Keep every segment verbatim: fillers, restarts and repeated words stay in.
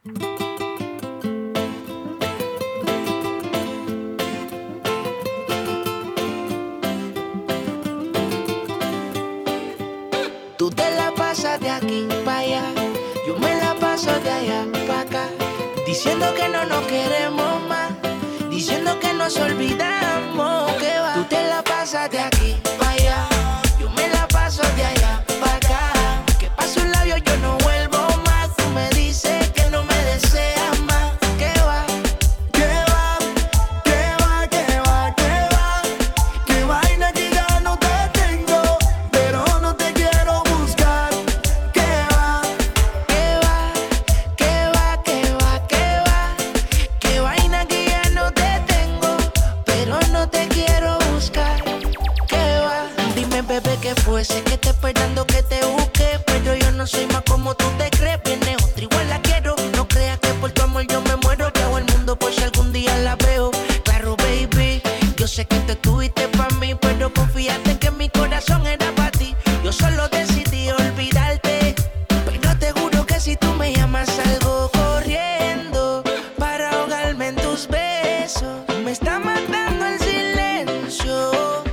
Tú te la pasas de aquí para allá, yo me la paso de allá para acá, diciendo que no nos queremos más, diciendo que nos olvidamos, que va. Tú te la pasas de aquí para allá, yo me la paso de allá para acá, que paso un labio yo no vuelvo más. Tú me dices que no me deseas más, que va. Que va, que va, que va, que va, que vaina que ya no te tengo, pero no te quiero buscar. Que va, Que va, que va, que va, que va, que vaina que ya no te tengo, pero no te quiero buscar. Que va. Dime, bebé, qué fue, sé que te esperando que te busque, pero yo no soy más como tú te crees. Viene otra igual la quiero, no creas que por tu amor yo me muero. Que hago el mundo por si algún día la veo. Claro, baby, yo sé que te estuviste pa' mí, pero confíate que mi corazón era pa' ti. Yo solo decidí olvidarte, pero te juro que si tú me llamas salgo corriendo para ahogarme en tus besos. Me está matando el silencio.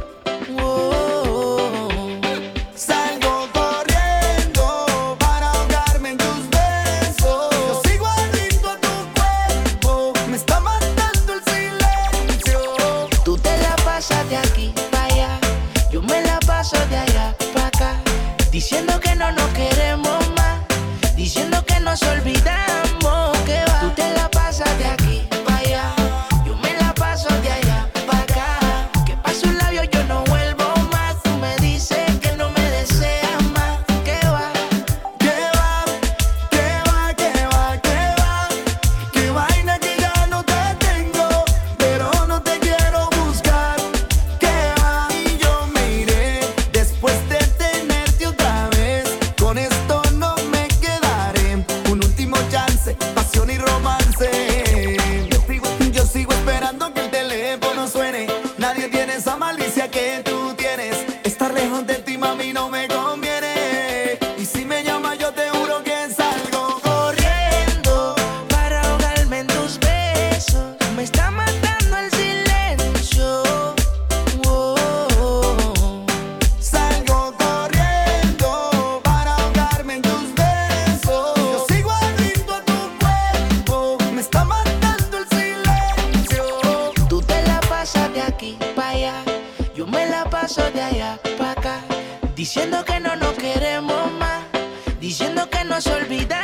Oh. salgo corriendo para ahogarme en tus besos. Yo sigo adicto a tu cuerpo, me está matando el silencio. Tú te la pasas de aquí para allá, yo me la paso de allá para acá, diciendo que no nos queremos más, diciendo que nos olvidamos, que va. Tú te la pasas de aquí para allá, yo me la paso de allá para acá, que paso un labio yo no vuelvo más. Tú me dices que no me deseas más, que va. Que va, que va, que va, que va, que vaina que ya no te tengo, pero no te quiero buscar. Que va, y yo me iré después de tenerte otra vez. Con esto no me quedaré, un último chance, pasión y romance. Yo sigo, yo sigo esperando que el teléfono suene. Nadie tiene esa malicia que tú tienes. Estar lejos de ti, mami, no me conviene. Y si me llamas, yo te juro que salgo Corriendo para ahogarme en tus besos, me está matando el silencio. Oh. Salgo corriendo para ahogarme en tus besos. Yo sigo adicto a tu cuerpo, me está matando el silencio. Tú te la pasas de aquí para allá, yo me la paso de allá para acá, diciendo que no nos queremos más, diciendo que nos olvidamos.